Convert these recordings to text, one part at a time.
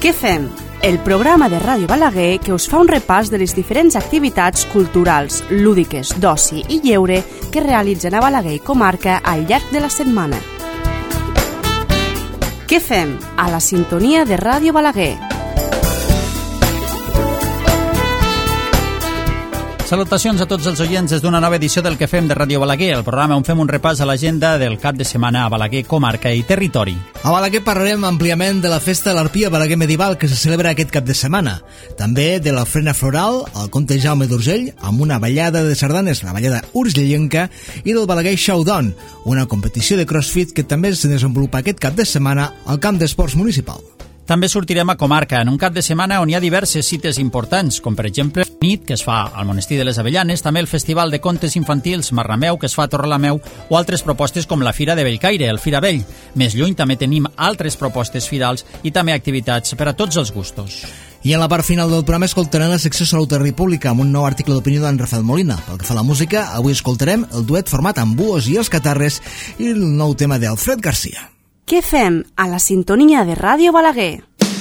Què fem? El programa de Ràdio Balaguer que us fa un repàs de les diferents activitats culturals, lúdiques, d'oci i lleure que realitzen a Balaguer i comarca al llarg de la setmana. Què fem? A la sintonia de Ràdio Balaguer. Salutacions a tots els oients des d'una nova edició del Què fem de Ràdio Balaguer, el programa on fem un repàs a l'agenda del cap de setmana a Balaguer, comarca i territori. A Balaguer parlarem àmpliament de la festa de l'Arpia Balaguer Medieval que se celebra aquest cap de setmana. També de l'ofrena floral, el conte Jaume d'Urgell, amb una ballada de sardanes, la ballada urgellenca, i del Balaguer Showdown, una competició de crossfit que també es desenvolupa aquest cap de setmana al camp d'esports municipal. També sortirem a comarca, en un cap de setmana on hi ha diverses cites importants, com per exemple nit, que es fa al Monestir de les Avellanes, també el Festival de Contes Infantils Marrameu, que es fa a Torrelameu, o altres propostes com la Fira de Bellcaire, el Fira Vell. Més lluny també tenim altres propostes firals i també activitats per a tots els gustos. I en la part final del programa escoltarem la secció Salut i República amb un nou article d'opinió d'en Rafael Molina. Pel que fa a la música, avui escoltarem el duet format amb Buos i els Catarres i el nou tema d'Alfred Garcia. Què fem? A la sintonia de Ràdio Balaguer.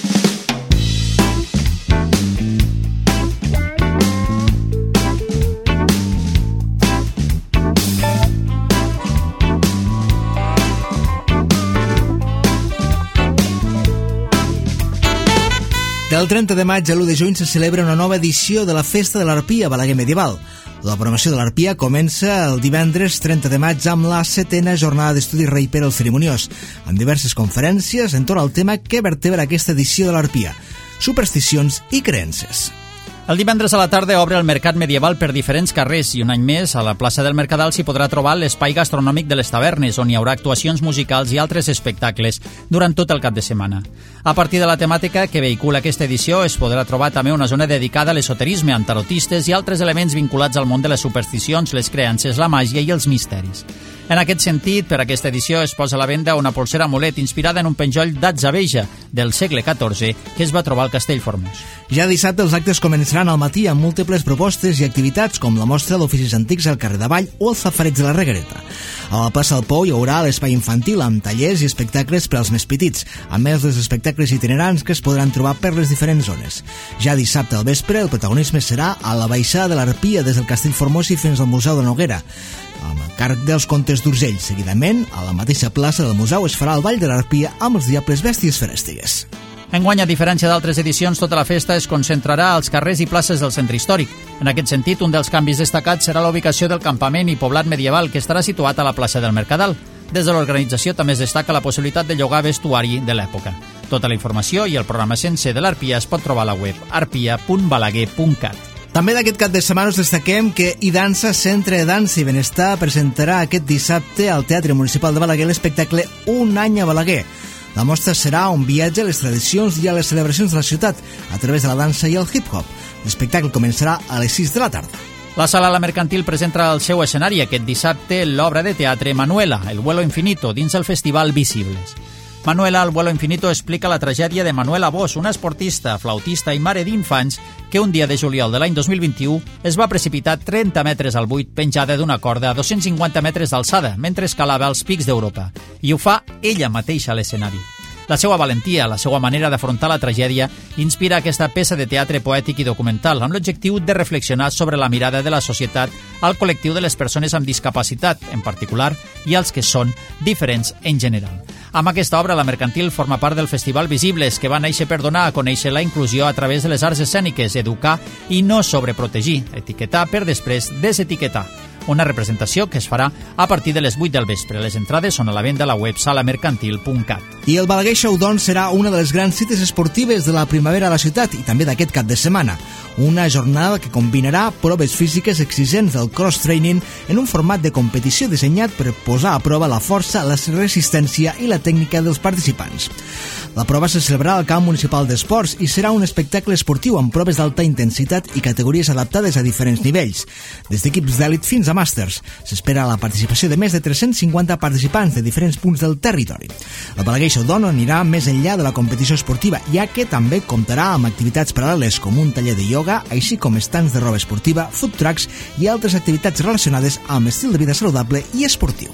Del 30 de maig a l'1 de juny se celebra una nova edició de la Festa de l'Arpia Balaguer Medieval. La programació de l'Arpia comença el divendres 30 de maig amb la 7ª jornada d'estudi Rei Pere el Cerimoniós, amb diverses conferències entorn al tema que vertebra aquesta edició de l'Arpia: supersticions i creences. El divendres a la tarda obre el Mercat Medieval per diferents carrers i un any més a la plaça del Mercadal s'hi podrà trobar l'espai gastronòmic de les tavernes, on hi haurà actuacions musicals i altres espectacles durant tot el cap de setmana. A partir de la temàtica que vehicula aquesta edició es podrà trobar també una zona dedicada a l'esoterisme, amb tarotistes i altres elements vinculats al món de les supersticions, les creences, la màgia i els misteris. En aquest sentit, per aquesta edició es posa a la venda una polsera amulet inspirada en un penjoll d'atzabeja del segle XIV que es va trobar al Castell Formós. Ja dissabte els actes començaran al matí amb múltiples propostes i activitats com la mostra d'oficis antics al carrer d'Avall o el safareig de la Reguereta. A la plaça del Pou hi haurà l'espai infantil amb tallers i espectacles per als més petits, a més dels espectacles itinerants que es podran trobar per les diferents zones. Ja dissabte al vespre el protagonisme serà a la baixada de l'Arpia des del Castell Formós i fins al Museu de Noguera, amb el càrrec dels contes d'Urgell. Seguidament, a la mateixa plaça del museu es farà el Ball de l'Arpia amb els Diables Bèsties Ferèstigues. Enguany, a diferència d'altres edicions, tota la festa es concentrarà als carrers i places del centre històric. En aquest sentit, un dels canvis destacats serà la ubicació del campament i poblat medieval, que estarà situat a la plaça del Mercadal. Des de l'organització també es destaca la possibilitat de llogar vestuari de l'època. Tota la informació i el programa sencer de l'Arpia es pot trobar a la web arpia.balaguer.cat. També d'aquest cap de setmana us destaquem que iDansa, Centre de Dansa i Benestar, presentarà aquest dissabte al Teatre Municipal de Balaguer l'espectacle Un any a Balaguer. La mostra serà un viatge a les tradicions i a les celebracions de la ciutat a través de la dansa i el hip-hop. L'espectacle començarà a les 6 de la tarda. La Sala La Mercantil presenta al seu escenari aquest dissabte l'obra de teatre Manuela, el vuelo infinito, dins el festival Visibles. Manuela, el vuelo infinito, explica la tragèdia de Manuela Bosch, una esportista, flautista i mare d'infants que un dia de juliol de l'any 2021 es va precipitar 30 metres al buit penjada d'una corda a 250 metres d'alçada mentre escalava els pics d'Europa. I ho fa ella mateixa a l'escenari. La seva valentia, la seva manera d'afrontar la tragèdia, inspira aquesta peça de teatre poètic i documental amb l'objectiu de reflexionar sobre la mirada de la societat al col·lectiu de les persones amb discapacitat, en particular, i als que són diferents en general. Amb aquesta obra, la Mercantil forma part del Festival Visibles, que va néixer per donar a conèixer la inclusió a través de les arts escèniques, educar i no sobreprotegir, etiquetar per després desetiquetar. Una representació que es farà a partir de les 8 del vespre. Les entrades són a la venda a la web salamercantil.cat. I el Balaguer Showdown serà una de les grans cites esportives de la primavera a la ciutat i també d'aquest cap de setmana. Una jornada que combinarà proves físiques exigents del cross-training en un format de competició dissenyat per posar a prova la força, la resistència i la tècnica dels participants. La prova se celebrarà al camp municipal d'esports i serà un espectacle esportiu amb proves d'alta intensitat i categories adaptades a diferents nivells, des d'equips d'èlit fins a màsters. S'espera la participació de més de 350 participants de diferents punts del territori. El Balaguer Showdown anirà més enllà de la competició esportiva, ja que també comptarà amb activitats paral·leles com un taller de ioga, així com estands de roba esportiva, food trucks i altres activitats relacionades amb l'estil de vida saludable i esportiu.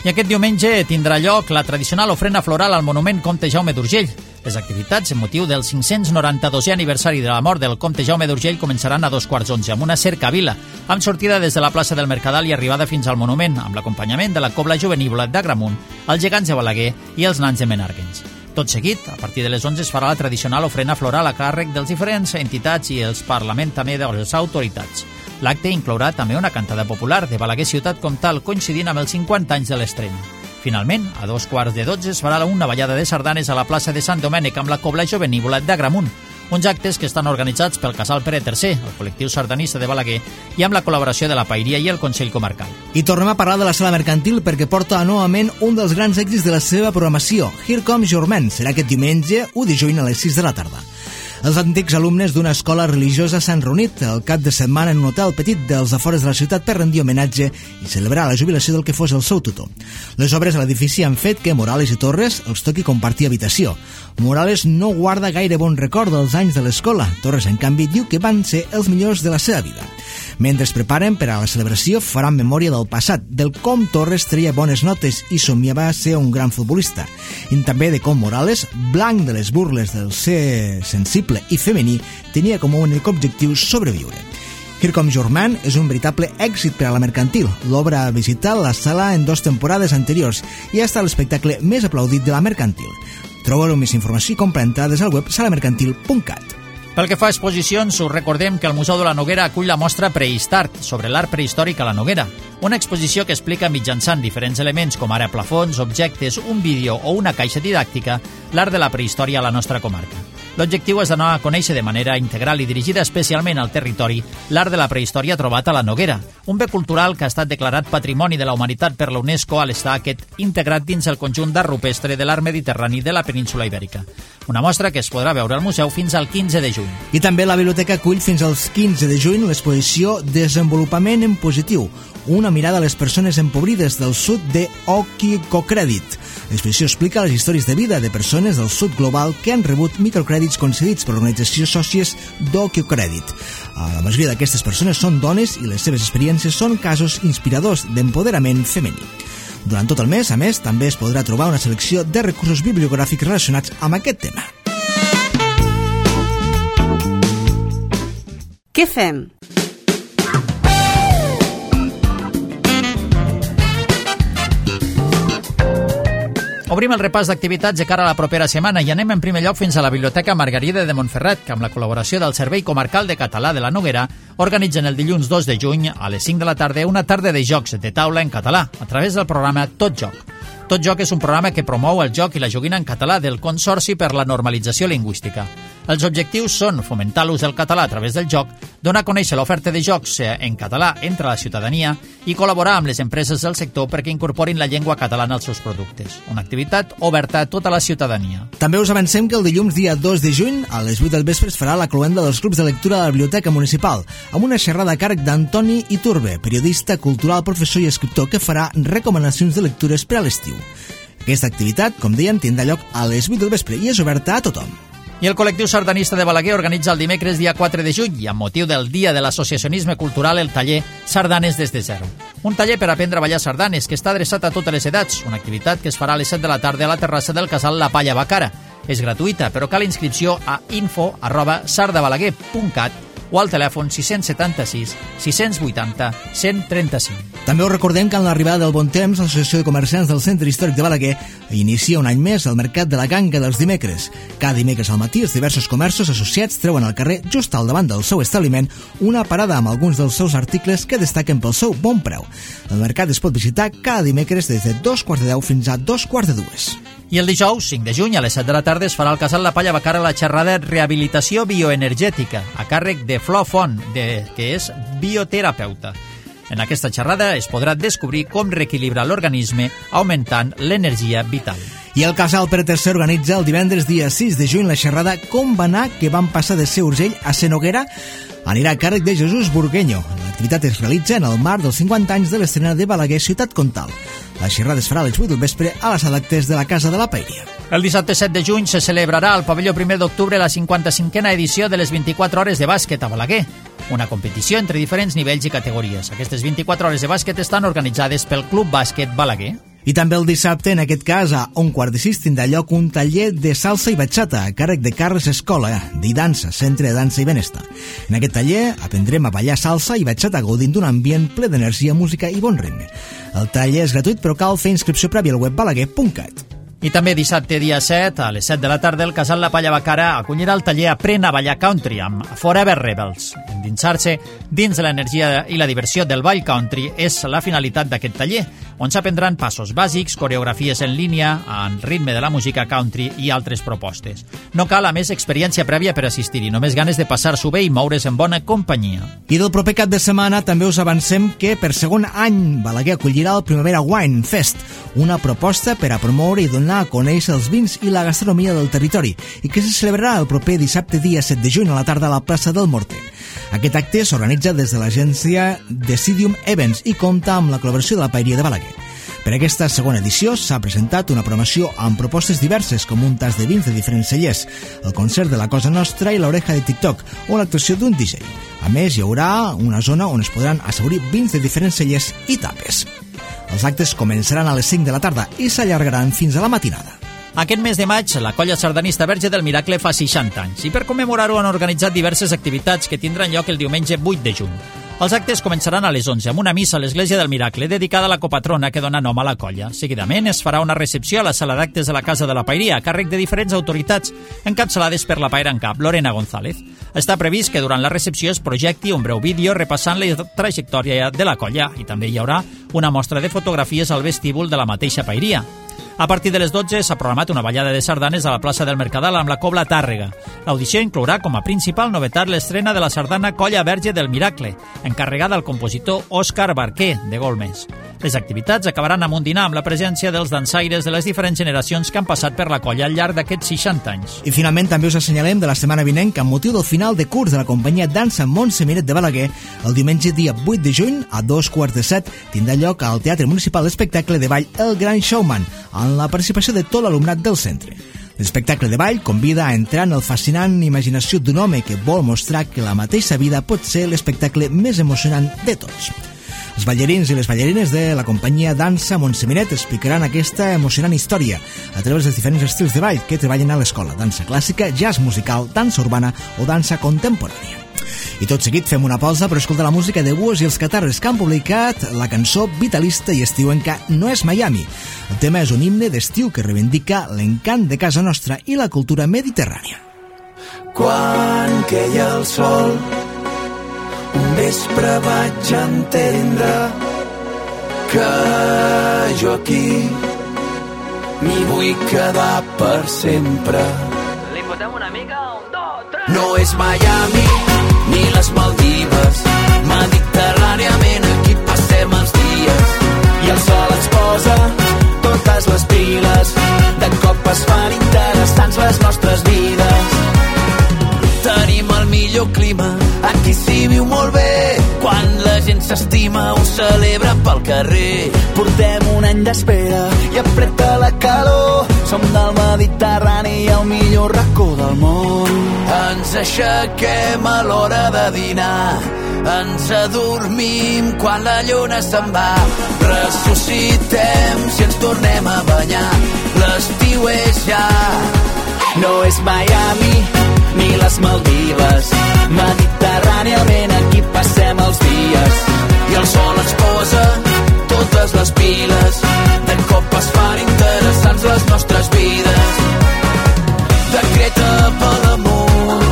I aquest diumenge tindrà lloc la tradicional ofrena floral al monument Comte Jaume d'Urgell. Les activitats en motiu del 592è aniversari de la mort del Comte Jaume d'Urgell començaran a 11:15 amb una cercavila, amb sortida des de la plaça del Mercadal i arribada fins al monument, amb l'acompanyament de la Cobla Juvenívola d'Agramunt, els gegants de Balaguer i els nans de Menàrguens. Tot seguit, a partir de les 11 es farà la tradicional ofrena floral a càrrec dels diferents entitats i els Parlament també de les autoritats. L'acte inclourà també una cantada popular de Balaguer ciutat com tal, coincidint amb els 50 anys de l'estrena. Finalment, a 11:15 es farà una ballada de sardanes a la plaça de Sant Domènec amb la Cobla Juvenívola d'Agramunt, uns actes que estan organitzats pel Casal Pere III, el col·lectiu sardanista de Balaguer, i amb la col·laboració de la Paeria i el Consell Comarcal. I tornem a parlar de la sala mercantil perquè porta novament un dels grans èxits de la seva programació, Here Comes Your Man. Serà aquest diumenge 1 de juny a les 6 de la tarda. Els antics alumnes d'una escola religiosa s'han reunit el cap de setmana en un hotel petit dels afores de la ciutat per rendir homenatge i celebrar la jubilació del que fos el seu tutor. Les obres a l'edifici han fet que Morales i Torres els toqui compartir habitació. Morales no guarda gaire bon record dels anys de l'escola. Torres, en canvi, diu que van ser els millors de la seva vida. Mentre es preparen per a la celebració, faran memòria del passat, del com Torres treia bones notes i somiava ser un gran futbolista, i també de com Morales, blanc de les burles del ser sensible i femení, tenia com a únic objectiu sobreviure. Here Comes Your Man és un veritable èxit per a la mercantil. L'obra ha visitat la sala en 2 temporades anteriors i ha estat l'espectacle més aplaudit de la mercantil. Trobeu més informació i comprar entrades al web salamercantil.cat. Pel que fa a exposicions, us recordem que el Museu de la Noguera acull la mostra Prehistart, sobre l'art prehistòric a la Noguera, una exposició que explica mitjançant diferents elements com ara plafons, objectes, un vídeo o una caixa didàctica l'art de la prehistòria a la nostra comarca. L'objectiu és donar a conèixer de manera integral i dirigida especialment al territori l'art de la prehistòria trobat a la Noguera, un bé cultural que ha estat declarat Patrimoni de la Humanitat per la UNESCO a l'estar aquest integrat dins el conjunt d'art rupestre de l'art mediterrani de la península ibèrica. Una mostra que es podrà veure al museu fins al 15 de juny. I també la biblioteca acull fins al 15 de juny l'exposició Desenvolupament en Positiu, una mirada a les persones empobrides del sud de Oquicocrèdit. L'exposició explica les històries de vida de persones del sud global que han rebut microcrèdits concedits per l'organització Sòcies d'Oquicocrèdit. La majoria d'aquestes persones són dones i les seves experiències són casos inspiradors d'empoderament femení. Durant tot el mes, a més, també es podrà trobar una selecció de recursos bibliogràfics relacionats amb aquest tema. Què fem? Obrim el repàs d'activitats de cara a la propera setmana i anem en primer lloc fins a la Biblioteca Margarida de Montferrat, que amb la col·laboració del Servei Comarcal de Català de la Noguera organitzen el dilluns 2 de juny a les 5 de la tarda una tarda de jocs de taula en català a través del programa Tot Joc. Tot Joc és un programa que promou el joc i la joguina en català del Consorci per la Normalització Lingüística. Els objectius són fomentar l'ús del català a través del joc, donar a conèixer l'oferta de jocs en català entre la ciutadania i col·laborar amb les empreses del sector perquè incorporin la llengua catalana als seus productes. Una activitat oberta a tota la ciutadania. També us avancem que el dilluns dia 2 de juny a les 8 del vespre es farà la cloenda dels clubs de lectura de la Biblioteca Municipal, amb una xerrada a càrrec d'Antoni Iturbe, periodista, cultural, professor i escriptor que farà recomanacions de lectures per a l'estiu. Aquesta activitat, com dèiem, tindrà lloc a les 8 del vespre i és oberta a tothom. I el col·lectiu sardanista de Balaguer organitza el dimecres dia 4 de juny i amb motiu del Dia de l'Associacionisme Cultural el taller Sardanes des de zero. Un taller per aprendre a ballar sardanes que està adreçat a totes les edats, una activitat que es farà a les 7 de la tarda a la terrassa del casal La Palla Bacara. És gratuïta, però cal inscripció a info@sardabalaguer.cat o al telèfon 676 680 135. També us recordem que en l'arribada del bon temps, l'Associació de Comerciants del Centre Històric de Balaguer inicia un any més el mercat de la ganga dels dimecres. Cada dimecres al matí, els diversos comerços associats treuen al carrer, just al davant del seu establiment, una parada amb alguns dels seus articles que destaquen pel seu bon preu. El mercat es pot visitar cada dimecres des de 2:15 fins a 2:45. I el dijous, 5 de juny, a les 7 de la tarda, es farà al casal La Palla Bacara la xerrada Rehabilitació Bioenergètica, a càrrec de Flor Font, que és bioterapeuta. En aquesta xerrada es podrà descobrir com reequilibrar l'organisme augmentant l'energia vital. I el casal Pere III organitza el divendres dia 6 de juny la xerrada Com va anar que van passar de ser Urgell a ser Noguera. Anirà a càrrec de Jesús Burgueño. L'activitat es realitza en el marc dels 50 anys de l'estrena de Balaguer Ciutat Comtal. La xerrada es farà a les 8 del vespre a la sala d'actes de la Casa de la Paeria. El dissabte 7 de juny se celebrarà al pavelló 1 d'octubre la 55a edició de les 24 hores de bàsquet a Balaguer, una competició entre diferents nivells i categories. Aquestes 24 hores de bàsquet estan organitzades pel Club Bàsquet Balaguer. I també el dissabte, en aquest cas, a 1:15 tindrà lloc un taller de salsa i batxata a càrrec de Carles Escola, de Dansa, Centre de Dansa i Benestar. En aquest taller aprendrem a ballar salsa i batxata gaudint d'un ambient ple d'energia, música i bon ritme. El taller és gratuït, però cal fer inscripció prèvia al web balaguer.cat. I també dissabte dia 7, a les 7 de la tarda, el Casal La Palla Bacara acollirà el taller Aprèn a ballar country amb Forever Rebels. Endinsar-se dins l'energia i la diversió del ball country és la finalitat d'aquest taller, on s'aprendran passos bàsics, coreografies en línia, en ritme de la música country i altres propostes. No cal, a més, experiència prèvia per assistir-hi, només ganes de passar-s'ho bé i moure's en bona companyia. I del proper cap de setmana també us avancem que per segon any Balaguer acollirà el Primavera Wine Fest, una proposta per a promoure i donar a conèixer els vins i la gastronomia del territori i que se celebrarà el proper dissabte dia 7 de juny a la tarda a la plaça del Morter. Aquest acte s'organitza des de l'agència Decidium Events i compta amb la col·laboració de la Paeria de Balaguer. Per aquesta segona edició s'ha presentat una programació amb propostes diverses com un tas de vins de diferents cellers, el concert de la Cosa Nostra i l'Oreja de TikTok o l'actuació d'un DJ. A més, hi haurà una zona on es podran assaurir vins de diferents cellers i tapes. Els actes començaran a les 5 de la tarda i s'allargaran fins a la matinada. Aquest mes de maig, la colla sardanista Verge del Miracle fa 60 anys i per commemorar-ho han organitzat diverses activitats que tindran lloc el diumenge 8 de juny. Els actes començaran a les 11 amb una missa a l'Església del Miracle dedicada a la copatrona que dona nom a la colla. Seguidament es farà una recepció a la sala d'actes de la Casa de la Paeria a càrrec de diferents autoritats encapçalades per la paera en cap, Lorena González. Està previst que durant la recepció es projecti un breu vídeo repassant la trajectòria de la colla i també hi haurà una mostra de fotografies al vestíbul de la mateixa paeria. A partir de les 12 s'ha programat una ballada de sardanes a la plaça del Mercadal amb la Cobla Tàrrega. L'audició inclourà com a principal novetat l'estrena de la sardana Colla Verge del Miracle, encarregada al compositor Òscar Barquer, de Golmes. Les activitats acabaran amb un dinar amb la presència dels dansaires de les diferents generacions que han passat per la colla al llarg d'aquests 60 anys. I finalment també us assenyalem de la setmana vinent que amb motiu del final de curs de la companyia Dansa Montse Miret de Balaguer, el diumenge dia 8 de juny a 2:15 tindrà lloc al Teatre Municipal l'espectacle de ball El Gran Showman, amb la participació de tot l'alumnat del centre. L'espectacle de ball convida a entrar en el fascinant imaginació d'un home que vol mostrar que la mateixa vida pot ser l'espectacle més emocionant de tots. Els ballarins i les ballarines de la companyia Dansa Montse Miret explicaran aquesta emocionant història a través dels diferents estils de ball que treballen a l'escola: dansa clàssica, jazz musical, dansa urbana o dansa contemporània. I tot seguit fem una pausa per escoltar la música de Buos i els Catarres, que han publicat la cançó vitalista i estiuenca No és Miami. El tema és un himne d'estiu que reivindica l'encant de casa nostra i la cultura mediterrània. Quan queia el sol, un vespre vaig entendre que jo aquí m'hi vull quedar per sempre. Li fotem una mica? 1, 2, 3... No és Miami ni les Maldives, mediterràniament aquí passem els dies i el sol ens posa totes les piles, de cop es fan interessants les nostres vides. Tenim el millor clima, aquí s'hi viu molt bé, quan la gent s'estima ho celebra pel carrer. Portem un any d'espera i apreta la calor, som del Mediterrani i el millor racó del món. Ens aixequem a l'hora de dinar, ens adormim quan la lluna se'n va, ressuscitem si ens tornem a banyar, l'estiu és ja. No és Miami ni les Maldives, mediterràniament aquí passem els dies i el sol ens posa totes les piles, de cop es fan interessants les nostres vides. Decreta per l'amor,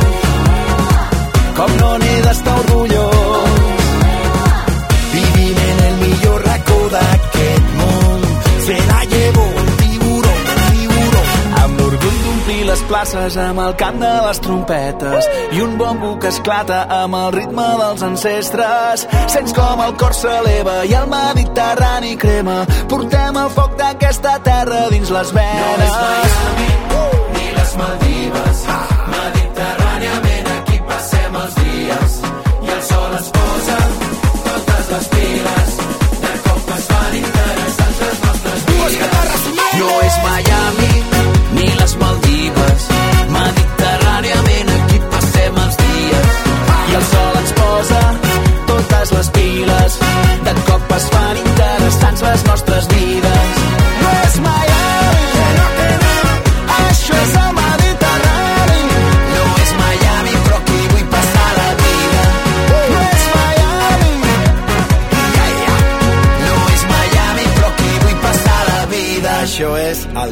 com no n'he d'estar orgullós, vivim en el millor racó d'aquest món, se la llevo un tiburón, amb l'orgull d'omplir les places amb el cant de les trompetes i un bombo que esclata amb el ritme dels ancestres. Sents com el cor s'eleva i el Mediterrani crema, portem el foc d'aquesta terra dins les venes. No és Miami ni les Maldives, mediterràniament aquí passem els dies i el sol ens posa totes les piles, de cop es fan interessants les nostres vides. No és Miami ni les Maldives, mediterràniament aquí passem els dies i el sol ens posa totes les piles, de cop es fan interessants les nostres vides.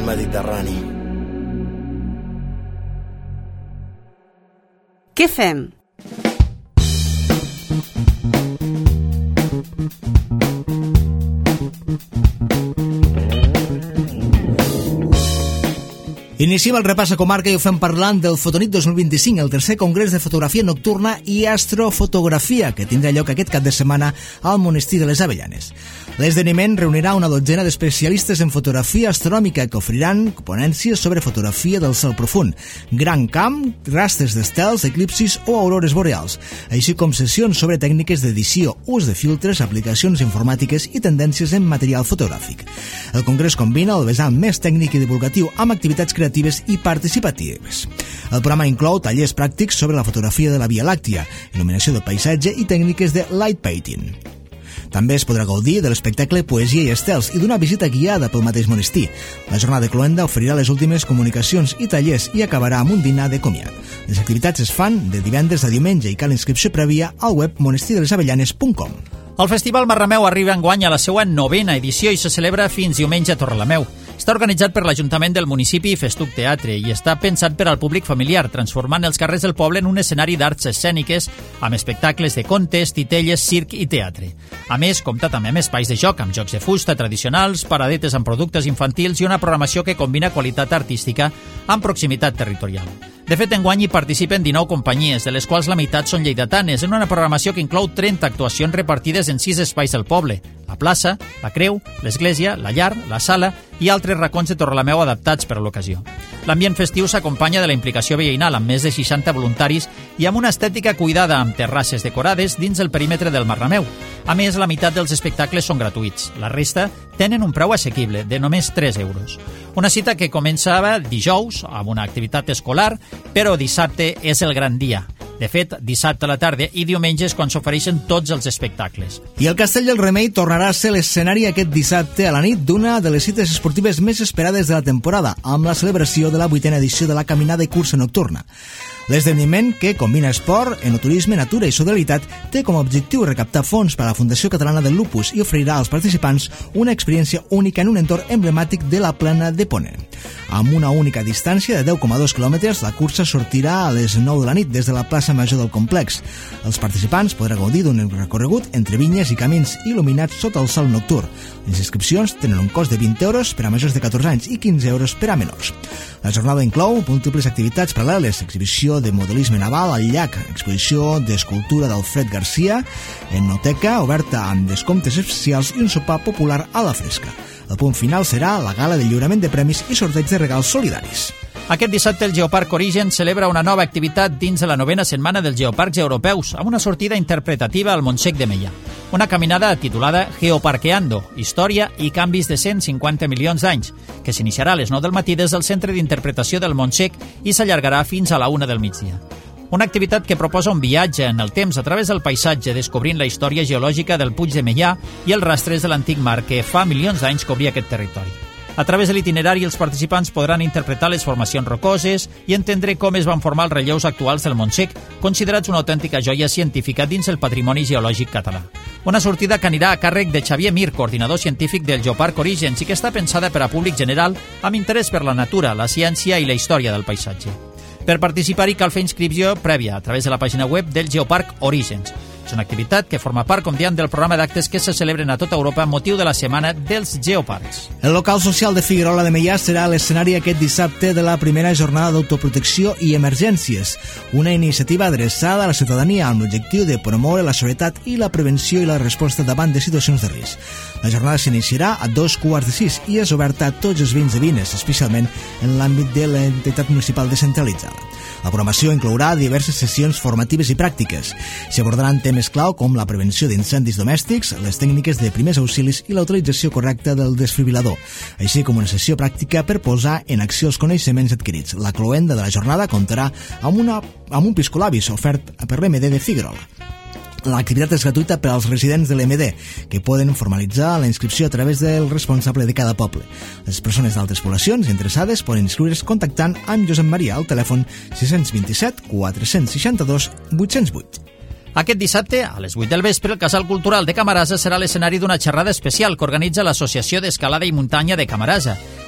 del Mediterrani. Què fem? Iniciem el repàs a comarca i ho fem parlant del Fotonit 2025, el tercer congrés de fotografia nocturna i astrofotografia que tindrà lloc aquest cap de setmana al Monestir de les Avellanes. L'esdeveniment reunirà una dotzena d'especialistes en fotografia astronòmica que oferiran ponències sobre fotografia del cel profund, gran camp, rastres d'estels, eclipsis o aurores boreals, així com sessions sobre tècniques d'edició, ús de filtres, aplicacions informàtiques i tendències en material fotogràfic. El congrés combina el vessant més tècnic i divulgatiu amb activitats creatives i participatives. El programa inclou tallers pràctics sobre la fotografia de la Via Làctia, il·luminació del paisatge i tècniques de light painting. També es podrà gaudir de l'espectacle Poesia i estels i d'una visita guiada pel mateix monestir. La jornada de cloenda oferirà les últimes comunicacions i tallers i acabarà amb un dinar de comiat. Les activitats es fan de divendres a diumenge i cal inscripció prèvia al web monestirdelesAvellanes.com. El Festival Marrameu arriba enguany a la seva 9ª edició i se celebra fins diumenge a Torrelameu. Està organitzat per l'Ajuntament del municipi i Festuc Teatre i està pensat per al públic familiar, transformant els carrers del poble en un escenari d'arts escèniques amb espectacles de contes, titelles, circ i teatre. A més, compta també amb espais de joc, amb jocs de fusta tradicionals, paradetes amb productes infantils i una programació que combina qualitat artística amb proximitat territorial. De fet, enguany hi participen 19 companyies, de les quals la meitat són lleidatanes, en una programació que inclou 30 actuacions repartides en 6 espais del poble: la plaça, la creu, l'església, la llar, la sala i altres racons de Torrelameu adaptats per a l'ocasió. L'ambient festiu s'acompanya de la implicació veïnal amb més de 60 voluntaris i amb una estètica cuidada amb terrasses decorades dins el perímetre del Marrameu. A més, la meitat dels espectacles són gratuïts. La resta tenen un preu assequible, de només 3 euros. Una cita que començava dijous amb una activitat escolar, però dissabte és el gran dia. De fet, dissabte a la tarda i diumenge és quan s'ofereixen tots els espectacles. I el Castell del Remei tornarà a ser l'escenari aquest dissabte a la nit d'una de les cites esportives més esperades de la temporada, amb la celebració de la 8ª edició de la Caminada i Cursa Nocturna. L'esdeveniment, que combina esport, enoturisme, natura i solidaritat, té com a objectiu recaptar fons per a la Fundació Catalana del Lupus i oferirà als participants una experiència única en un entorn emblemàtic de la Plana de Ponent. Amb una única distància de 10,2 quilòmetres, la cursa sortirà a les 9 de la nit des de la plaça Major del complex. Els participants podran gaudir d'un recorregut entre vinyes i camins il·luminats sota el sol nocturn. Les inscripcions tenen un cost de 20 euros per a majors de 14 anys i 15 euros per a menors. La jornada inclou múltiples activitats paral·leles: exhibició de modelisme naval al llac, exposició d'escultura d'Alfred Garcia, enoteca oberta amb descomptes especials i un sopar popular a la fresca. El punt final serà la gala de lliurament de premis i sorteig de regals solidaris. Aquest dissabte el Geoparc Origen celebra una nova activitat dins de la 9ª setmana dels Geoparcs Europeus, amb una sortida interpretativa al Montsec de Meià. Una caminada titulada Geoparqueando, història i canvis de 150 milions d'anys, que s'iniciarà a les 9 del matí des del Centre d'Interpretació del Montsec i s'allargarà fins a la 1 del migdia. Una activitat que proposa un viatge en el temps a través del paisatge, descobrint la història geològica del Puig de Meià i els rastres de l'antic mar que fa milions d'anys cobria aquest territori. A través de l'itinerari, els participants podran interpretar les formacions rocoses i entendre com es van formar els relleus actuals del Montsec, considerats una autèntica joia científica dins el patrimoni geològic català. Una sortida que anirà a càrrec de Xavier Mir, coordinador científic del Geoparc Orígens, i que està pensada per a públic general amb interès per la natura, la ciència i la història del paisatge. Per participar-hi cal fer inscripció prèvia a través de la pàgina web del Geoparc Orígens. És una activitat que forma part, com diem, del programa d'actes que se celebren a tota Europa amb motiu de la Setmana dels Geoparcs. El local social de Figuerola de Meià serà l'escenari aquest dissabte de la primera jornada d'autoprotecció i emergències, una iniciativa adreçada a la ciutadania amb l'objectiu de promoure la seguretat i la prevenció i la resposta davant de situacions de risc. La jornada s'iniciarà a 2:15 i és oberta a tots els veïns i veïnes, especialment en l'àmbit de l'entitat municipal descentralitzada. La programació inclourà diverses sessions formatives i pràctiques. S'hi abordaran temes clau com la prevenció d'incendis domèstics, les tècniques de primers auxilis i la utilització correcta del desfibrilador, així com una sessió pràctica per posar en acció els coneixements adquirits. La cloenda de la jornada comptarà amb un piscolabis ofert per l'MD de Figuerola. L'activitat és gratuïta per als residents de l'MD, que poden formalitzar la inscripció a través del responsable de cada poble. Les persones d'altres poblacions interessades poden inscriure's contactant amb Josep Maria al telèfon 627 462 808. Aquest dissabte, a les 8 del vespre, el Casal Cultural de Camarasa serà l'escenari d'una xerrada especial que organitza l'Associació d'Escalada i Muntanya de Camarasa.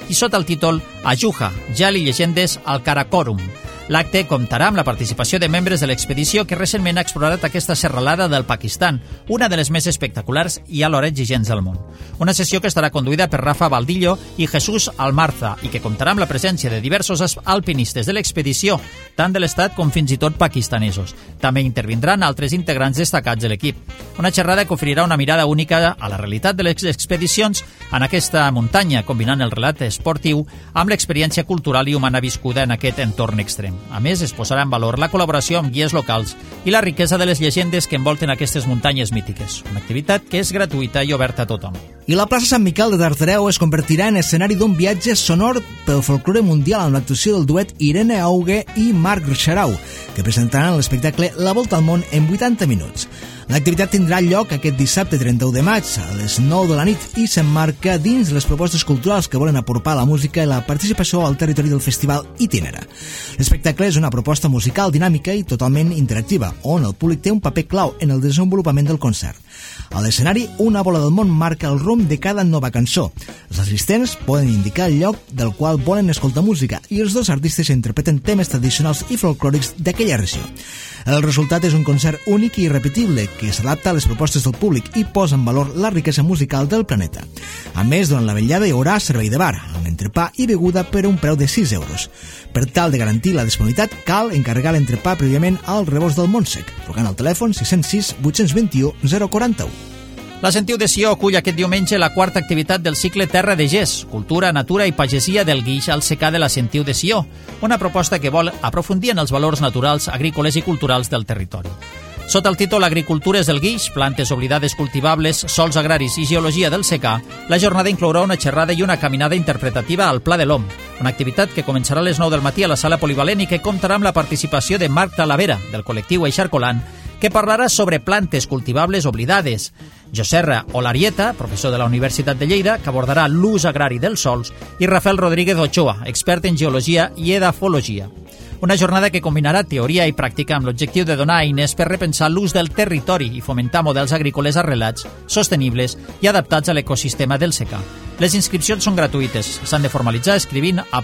i sota el títol Ajuja, gel i llegendes al Karakorum. L'acte comptarà amb la participació de membres de l'expedició que recentment ha explorat aquesta serralada del Pakistan, una de les més espectaculars i alhora exigents del món. Una sessió que estarà conduïda per Rafa Baldillo i Jesús Almarza i que comptarà amb la presència de diversos alpinistes de l'expedició, tant de l'estat com fins i tot pakistanesos. També intervindran altres integrants destacats de l'equip. Una xerrada que oferirà una mirada única a la realitat de les expedicions en aquesta muntanya, combinant el relat esportiu amb l'experiència cultural i humana viscuda en aquest entorn extrem. A més, es posarà en valor la col·laboració amb guies locals i la riquesa de les llegendes que envolten aquestes muntanyes mítiques. Una activitat que és gratuïta i oberta a tothom. I la plaça Sant Miquel de Tartareu es convertirà en escenari d'un viatge sonor pel folklore mundial amb l'actuació del duet Irene Auge i Marc Xarau, que presentaran l'espectacle La Volta al Món en 80 minuts. L'activitat tindrà lloc aquest dissabte 31 de maig a les 9 de la nit i s'emmarca dins les propostes culturals que volen apropar la música i la participació al territori del festival Itinera. L'espectacle és una proposta musical dinàmica i totalment interactiva, on el públic té un paper clau en el desenvolupament del concert. A l'escenari, una bola del món marca el rumb de cada nova cançó. Els assistents poden indicar el lloc del qual volen escoltar música i els dos artistes interpreten temes tradicionals i folclòrics d'aquella regió. El resultat és un concert únic i irrepetible que s'adapta a les propostes del públic i posa en valor la riquesa musical del planeta. A més, durant la vetllada hi haurà servei de bar, amb entrepà i beguda per un preu de 6 euros. Per tal de garantir la disponibilitat, cal encarregar l'entrepà prèviament al rebost del Montsec, trucant al telèfon 606 821 041. La Sentiu de Sió acull aquest diumenge la quarta activitat del cicle Terra de Gés, Cultura, Natura i Pagesia del Guix al secà de la Sentiu de Sió, una proposta que vol aprofundir en els valors naturals, agrícoles i culturals del territori. Sota el títol Agricultures del Guix, plantes oblidades cultivables, sols agraris i geologia del secà, la jornada inclourà una xerrada i una caminada interpretativa al Pla de l'Om, una activitat que començarà a les 9 del matí a la sala polivalent i que comptarà amb la participació de Marc Talavera, del col·lectiu Eixarcolant, que parlarà sobre plantes cultivables oblidades, Joserra Olarieta, professor de la Universitat de Lleida, que abordarà l'ús agrari dels sols, i Rafael Rodríguez Ochoa, expert en geologia i edafologia. Una jornada que combinarà teoria i pràctica amb l'objectiu de donar eines per repensar l'ús del territori i fomentar models agrícoles arrelats, sostenibles i adaptats a l'ecosistema del secà. Les inscripcions són gratuïtes. S'han de formalitzar escrivint a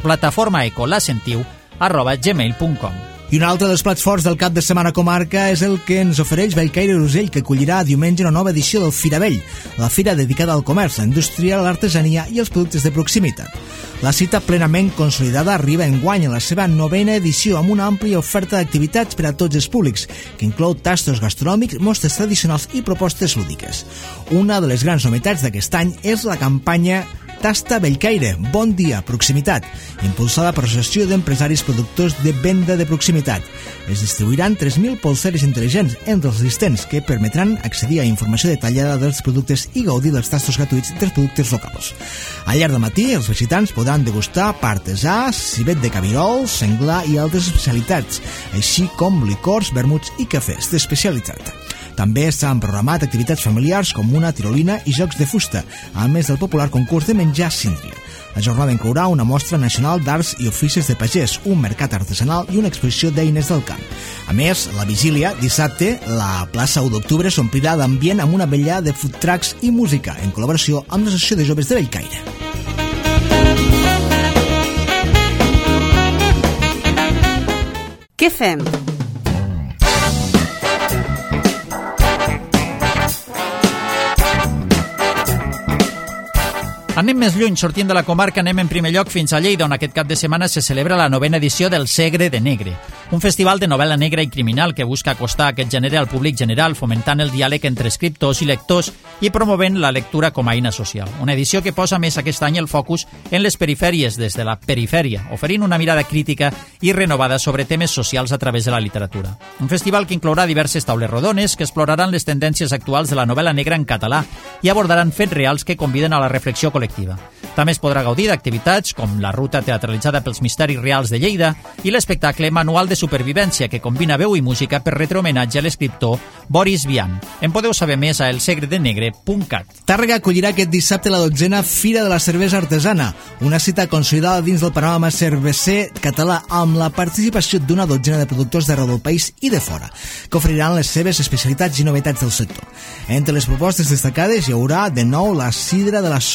plataformaecolasentiu@gmail.com. I un altre dels plats forts del cap de setmana comarca és el que ens ofereix Bellcaire Urgell, que acollirà diumenge una nova edició del Firavell, la fira dedicada al comerç, la indústria, l'artesania i els productes de proximitat. La cita plenament consolidada arriba enguany a la seva 9ª edició amb una àmplia oferta d'activitats per a tots els públics, que inclou tastos gastronòmics, mostres tradicionals i propostes lúdiques. Una de les grans novetats d'aquest any és la campanya Tasta Bellcaire, bon dia, proximitat, impulsada per l'Associació d'Empresaris Productors de Venda de Proximitat. Es distribuiran 3.000 polseres intel·ligents entre els assistents que permetran accedir a informació detallada dels productes i gaudir dels tastos gratuïts dels productes locals. Al llarg del matí, els visitants podran degustar pa artesà, civet de cabirol, senglar i altres especialitats, així com licors, vermuts i cafès d'especialitat. També s'han programat activitats familiars com una tirolina i jocs de fusta, a més del popular concurs de menjar síndria. La jornada inclourà una mostra nacional d'arts i oficis de pagès, un mercat artesanal i una exposició d'eines del camp. A més, la vigília, dissabte, la plaça 1 d'octubre s'omplirà d'ambient amb una vetllada de food trucks i música, en col·laboració amb l'Associació de Joves de Bellcaire. Què fem? Anem més lluny, sortint de la comarca, anem en primer lloc fins a Lleida, on aquest cap de setmana se celebra la 9ª edició del Segre de Negre, un festival de novel·la negra i criminal que busca acostar aquest gènere al públic general, fomentant el diàleg entre escriptors i lectors i promovent la lectura com a eina social. Una edició que posa més aquest any el focus en les perifèries des de la perifèria, oferint una mirada crítica i renovada sobre temes socials a través de la literatura. Un festival que inclourà diverses taules rodones que exploraran les tendències actuals de la novel·la negra en català i abordaran fets reals que conviden a la reflexió col·lectiva. També es podrà gaudir d'activitats com la ruta teatralitzada pels misteris reals de Lleida i l'espectacle Manual de Supervivència, que combina veu i música per retre homenatge a l'escriptor Boris Vian. En podeu saber més a elsegredenegre.cat. Tàrrega acollirà aquest dissabte la 12a Fira de la Cervesa Artesana, una cita consolidada dins del panorama cerveser català amb la participació d'una 12a de productors d'arreu del país i de fora, que oferiran les seves especialitats i novetats del sector. Entre les propostes destacades hi haurà de nou la sidra de la Solana,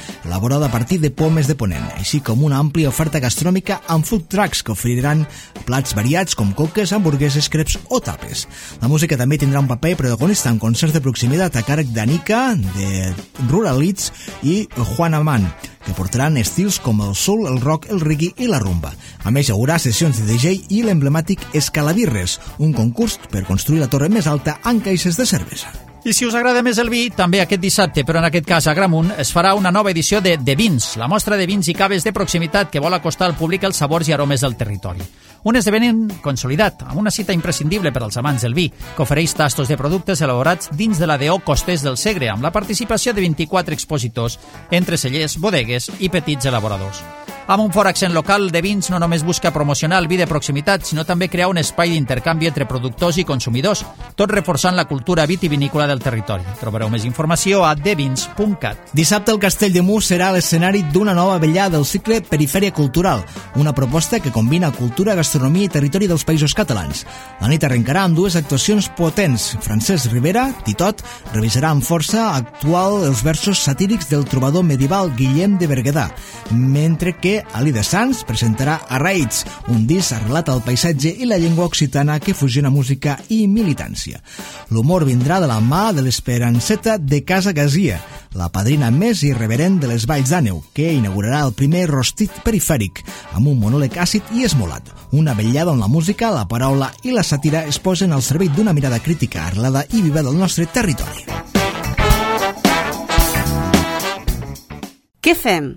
elaborada a partir de pomes de ponent, així com una àmplia oferta gastronòmica amb food trucks que oferiran plats variats com coques, hamburgueses, creps o tapes. La música també tindrà un paper protagonista en concerts de proximitat a càrrec d'Anika, de Rural Leeds i Juan Amán, que portaran estils com el soul, el rock, el reggae i la rumba. A més, hi haurà sessions de DJ i l'emblemàtic Escalabirres, un concurs per construir la torre més alta amb caixes de cervesa. I si us agrada més el vi, també aquest dissabte, però en aquest cas a Gramunt, es farà una nova edició de Vins, la mostra de vins i caves de proximitat que vol acostar al públic els sabors i aromes del territori. Un esdeveniment consolidat, amb una cita imprescindible per als amants del vi, que ofereix tastos de productes elaborats dins de la D.O. Costers del Segre, amb la participació de 24 expositors, entre cellers, bodegues i petits elaboradors. Amb un fort accent local, De Vins no només busca promocionar el vi de proximitat, sinó també crear un espai d'intercanvi entre productors i consumidors, tot reforçant la cultura vitivinícola del territori. Trobareu més informació a devins.cat. Dissabte el Castell de Mur serà l'escenari d'una nova vetllada del cicle Perifèria Cultural, una proposta que combina cultura, gastronomia i territori dels Països Catalans. La nit arrencarà amb dues actuacions potents. Francesc Rivera, Titot, revisarà amb força actual els versos satírics del trobador medieval Guillem de Berguedà, mentre que Ali de Sants presentarà Arraigs, un disc arrelat al paisatge i la llengua occitana que fusiona música i militància. L'humor vindrà de la mà de l'Esperanceta de Casa Gasia, la padrina més irreverent de les Valls d'Àneu, que inaugurarà el primer rostit perifèric, amb un monòleg àcid i esmolat. Una vetllada on la música, la paraula i la sàtira es posen al servei d'una mirada crítica, arrelada i viva del nostre territori. Què fem?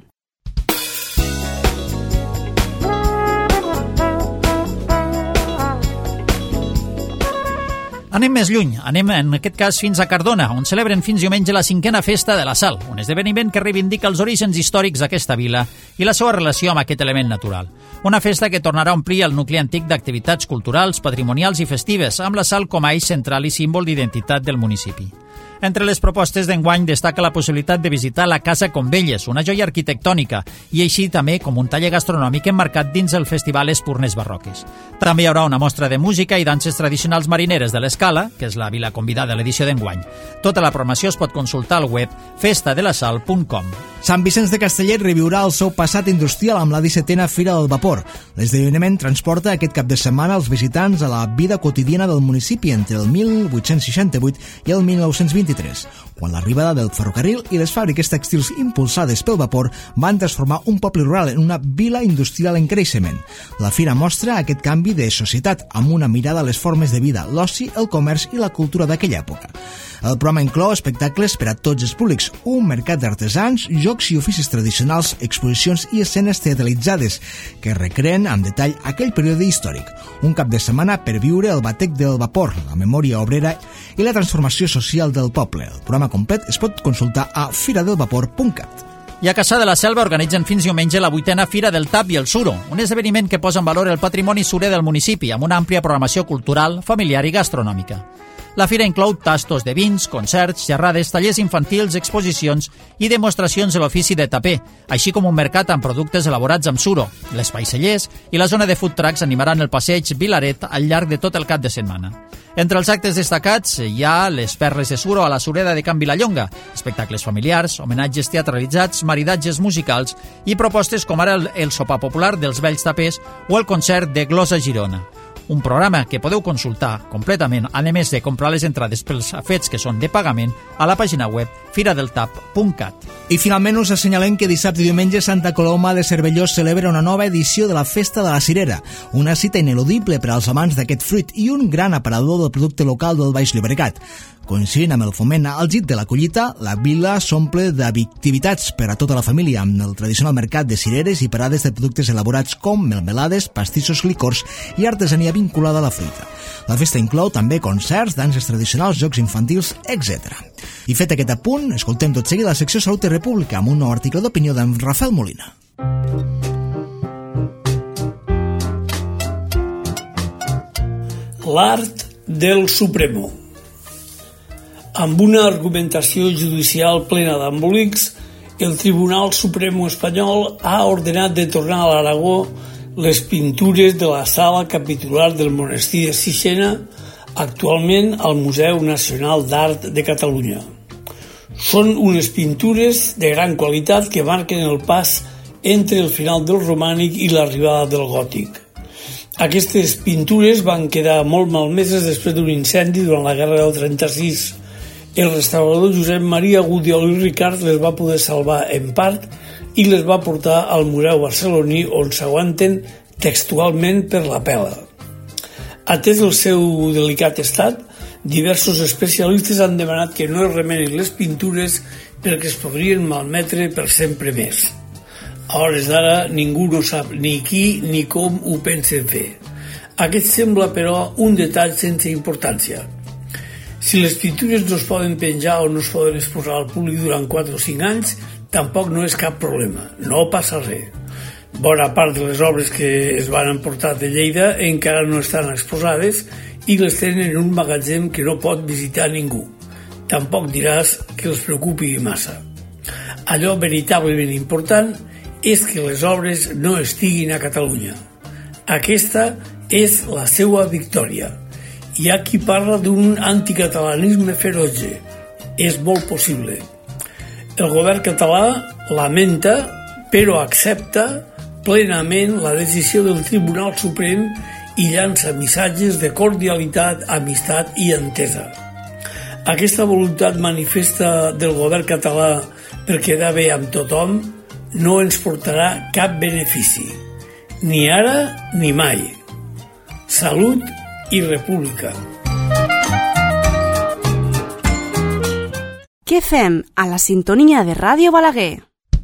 Anem més lluny, anem en aquest cas fins a Cardona, on celebren fins diumenge la 5a Festa de la Sal, un esdeveniment que reivindica els orígens històrics d'aquesta vila i la seva relació amb aquest element natural. Una festa que tornarà a omplir el nucli antic d'activitats culturals, patrimonials i festives, amb la sal com a eix central i símbol d'identitat del municipi. Entre les propostes d'enguany destaca la possibilitat de visitar la Casa Convelles, una joia arquitectònica, i així també com un taller gastronòmic emmarcat dins el Festival Espurnes Barroques. També hi haurà una mostra de música i danses tradicionals marineres de l'Escala, que és la vila convidada a l'edició d'enguany. Tota la programació es pot consultar al web festadelasal.com. Sant Vicenç de Castellet reviurà el seu passat industrial amb la 17a Fira del Vapor. L'esdeveniment transporta aquest cap de setmana els visitants a la vida quotidiana del municipi entre el 1868 i el 1923, quan l'arribada del ferrocarril i les fàbriques tèxtils impulsades pel vapor van transformar un poble rural en una vila industrial en creixement. La fira mostra aquest canvi de societat amb una mirada a les formes de vida, l'oci, el comerç i la cultura d'aquella època. El programa inclou espectacles per a tots els públics, un mercat d'artesans, jocs i oficis tradicionals, exposicions i escenes teatralitzades que recreen amb detall aquell període històric. Un cap de setmana per viure el batec del vapor, la memòria obrera i la transformació social del poble. El programa complet es pot consultar a firadelvapor.cat. I a Cassà de la Selva organitzen fins diumenge la 8a Fira del Tap i el Suro, un esdeveniment que posa en valor el patrimoni surer del municipi amb una àmplia programació cultural, familiar i gastronòmica. La fira inclou tastos de vins, concerts, xerrades, tallers infantils, exposicions i demostracions de l'ofici de taper, així com un mercat amb productes elaborats amb suro. L'espai cellers i la zona de food trucks animaran el passeig Vilaret al llarg de tot el cap de setmana. Entre els actes destacats hi ha les perles de suro a la sureda de Can Vilallonga, espectacles familiars, homenatges teatralitzats, maridatges musicals i propostes com ara el sopar popular dels vells tapers o el concert de Glosa Girona. Un programa que podeu consultar completament, a més de comprar les entrades pels fets que són de pagament, a la pàgina web firadeltap.cat. I finalment us assenyalem que dissabte i diumenge Santa Coloma de Cervelló celebra una nova edició de la Festa de la Cirera, una cita ineludible per als amants d'aquest fruit i un gran aparador del producte local del Baix Llobregat. Coincidint amb el foment àlgid de la collita, la vila s'omple d'activitats per a tota la família, amb el tradicional mercat de cireres i parades de productes elaborats com melmelades, pastissos, licors i artesania vinculada a la fruita. La festa inclou també concerts, danses tradicionals, jocs infantils, etc. I fet aquest apunt, escoltem tot seguit la secció Salut i República amb un nou article d'opinió d'en Rafael Molina. L'art del Supremo. Amb una argumentació judicial plena d'embolics, el Tribunal Supremo espanyol ha ordenat de tornar a l'Aragó les pintures de la sala capitular del monestir de Sixena, actualment al Museu Nacional d'Art de Catalunya. Són unes pintures de gran qualitat que marquen el pas entre el final del romànic i l'arribada del gòtic. Aquestes pintures van quedar molt malmeses després d'un incendi durant la Guerra del 36. El restaurador Josep Maria Gudiol i Ricard les va poder salvar en part i les va portar al Museu Barceloní, on s'aguanten textualment per la pela. Atès el seu delicat estat, diversos especialistes han demanat que no es remenin les pintures perquè es podrien malmetre per sempre més. A hores d'ara ningú no sap ni qui ni com ho pensen fer. Aquest sembla, però, un detall sense importància. Si les pintures no es poden penjar o no es poden exposar al públic durant 4 o 5 anys, tampoc no és cap problema, no passa res. Bona part de les obres que es van emportar de Lleida encara no estan exposades i les tenen en un magatzem que no pot visitar ningú. Tampoc diràs que els preocupi massa. Allò veritablement important és que les obres no estiguin a Catalunya. Aquesta és la seva victòria. Hi ha qui parla d'un anticatalanisme ferotge. És molt possible. El govern català lamenta, però accepta plenament la decisió del Tribunal Suprem i llança missatges de cordialitat, amistat i entesa. Aquesta voluntat manifesta del govern català per quedar bé amb tothom no ens portarà cap benefici, ni ara ni mai. Salut i república. Què fem a la sintonia de Ràdio Balaguer?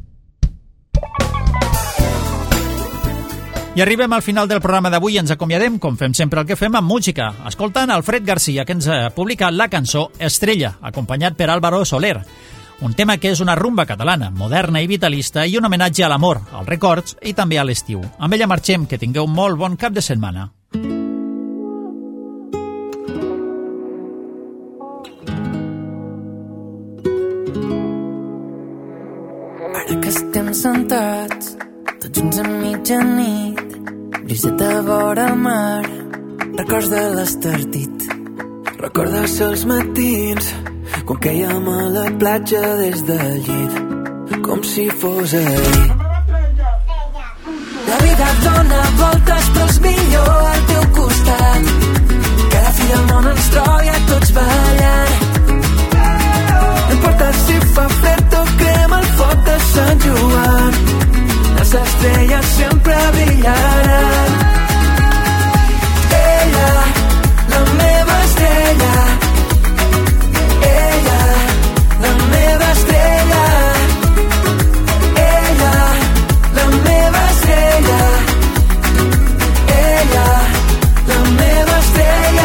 I arribem al final del programa d'avui i ens acomiadem, com fem sempre el que fem, amb música, escoltant Alfred García, que ens ha publicat la cançó Estrella, acompanyat per Álvaro Soler. Un tema que és una rumba catalana, moderna i vitalista i un homenatge a l'amor, als records i també a l'estiu. Amb ella marxem, que tingueu molt bon cap de setmana. Ara que estem sentats tots junts a mitjanit, brisa de vora el mar, records de l'Estartit. Recordes els matins quan quèiem a la platja des del llit, com si fos ahir. La vida dona voltes però és millor al teu costat. Cada fi del món ens troba tots ballant. No importa si fa fred o crema el foc de Sant Joan, les estrelles sempre brillaran. Ella, la meva estrella, ella, la meva estrella, ella, la meva estrella, ella, la meva estrella.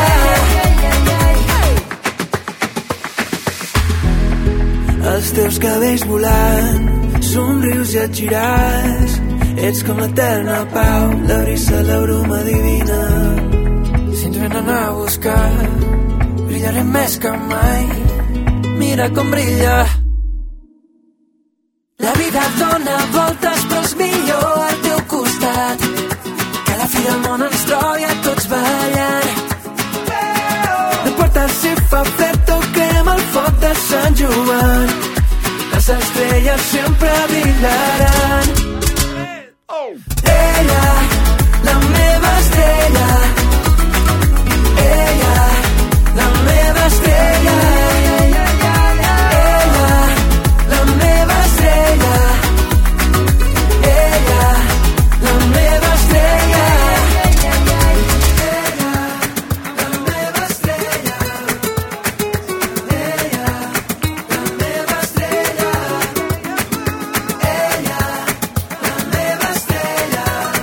Els teus cabells volant, somrius i et giràs, ets com l'eterna pau, la brisa, la bruma divina. Si ens venen a buscar, brillarem més que mai. Mira com brilla. La vida dona voltes però és millor al teu costat. Cada fi del món ens troba tots ballant. No importa si fa fred o crema el foc de Sant Joan, les estrelles sempre brillaran. Ella, la meva estrella, ella, la meva estrella, ella, la meva estrella, ella, la meva estrella, ella, la meva estrella, ella, la meva estrella, ella, la meva estrella,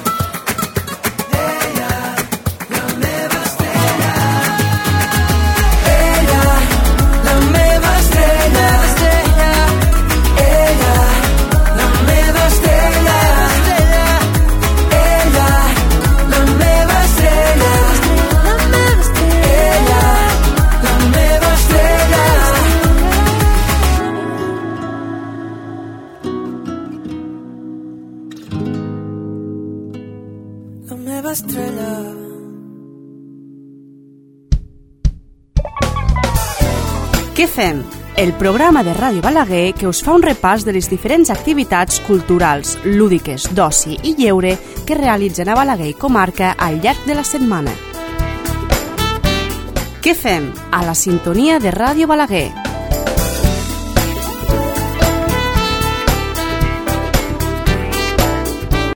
ella, la meva estrella, ella, la meva estrella, ella, la meva estrella, ella, la meva estrella, ella, la meva estrella. La meva estrella. Què fem el programa de Ràdio Balaguer que us fa un repàs de les diferents activitats culturals, lúdiques, d'oci i lleure que realitzen a Balaguer i comarca al llarg de la setmana. Què fem? A la sintonia de Ràdio Balaguer.